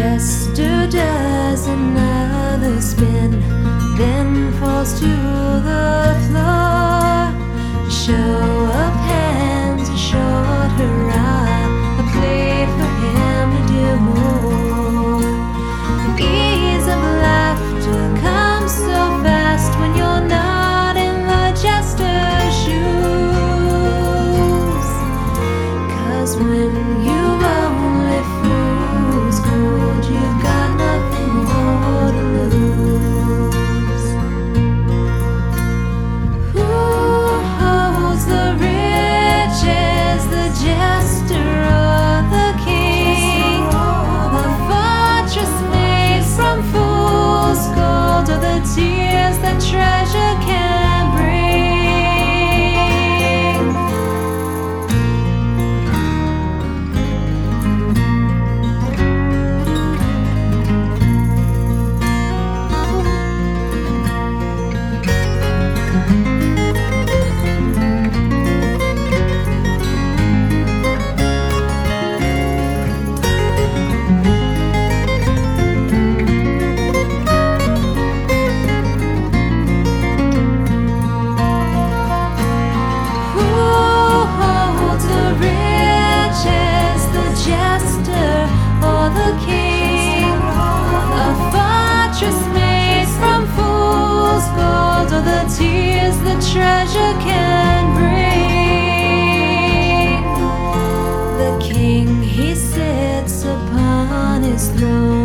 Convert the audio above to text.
jester does another spin, then falls to the floor. A show of hands, a short hurrah, a play for him to do more. The ease of laughter comes so fast when you're not in the jester's shoes. 'Cause when you've only fool's gold, you've got nothing more to lose. Who holds the riches, the jester or the king? The fortress made from fool's gold, or the tears that treasure can bring? The king, a fortress made from fool's gold, or the tears that treasure can bring. The king, he sits upon his throne.